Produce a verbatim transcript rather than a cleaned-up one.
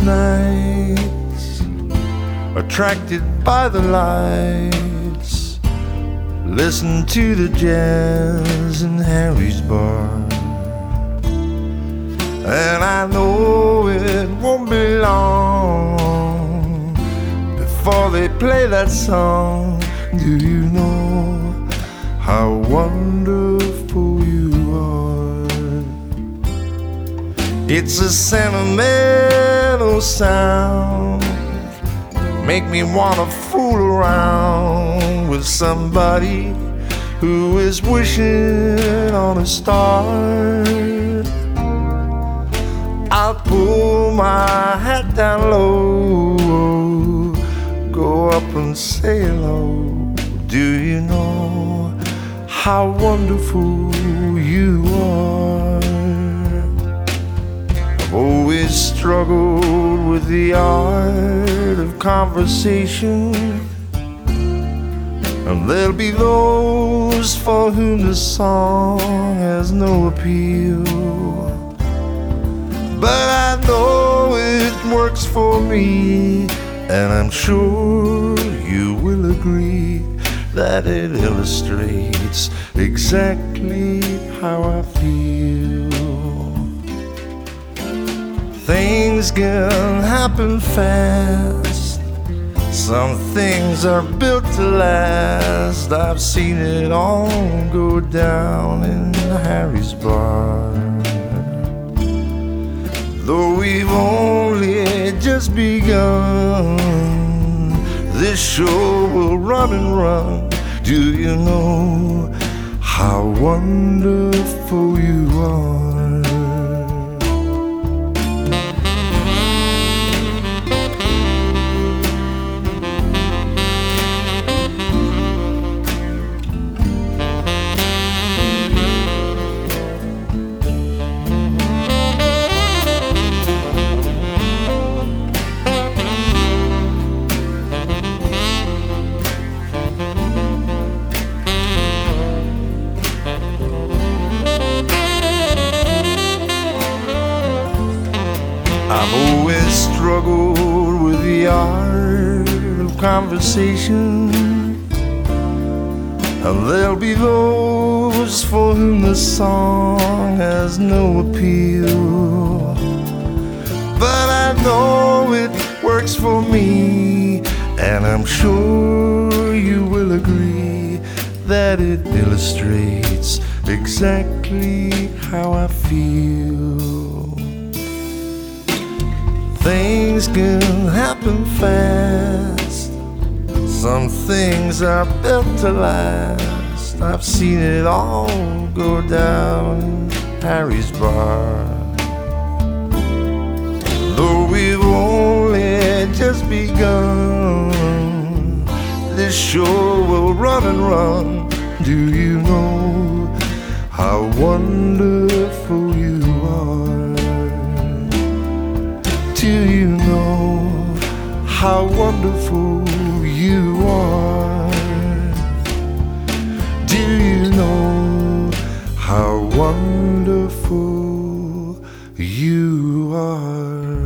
nights, attracted by the lights, listen to the jazz in Harry's bar. And I know it won't be long before they play that song. Do you know how wonderful you are? It's a sentimental sound, make me wanna fool around with somebody who is wishing on a star. I'll pull my hat down low, go up and say hello. Do you know how wonderful you are? I've always struggled with the art of conversation, and there'll be those for whom the song has no appeal. But I know it works for me, and I'm sure you will agree that it illustrates exactly how I feel. Things can happen fast, some things are built to last. I've seen it all go down in Harry's bar. Though we've only just begun, this show will run and run. Do you know how wonderful you are? I've always struggled with the art of conversation, and there'll be those for whom the song has no appeal. But I know it works for me, and I'm sure you will agree that it illustrates exactly how I feel. Things can happen fast, some things are built to last. I've seen it all go down in Harry's bar. Though we've only just begun, this show will run and run. Do you know how wonderful you are? Do you know how wonderful you are? Do you know how wonderful you are?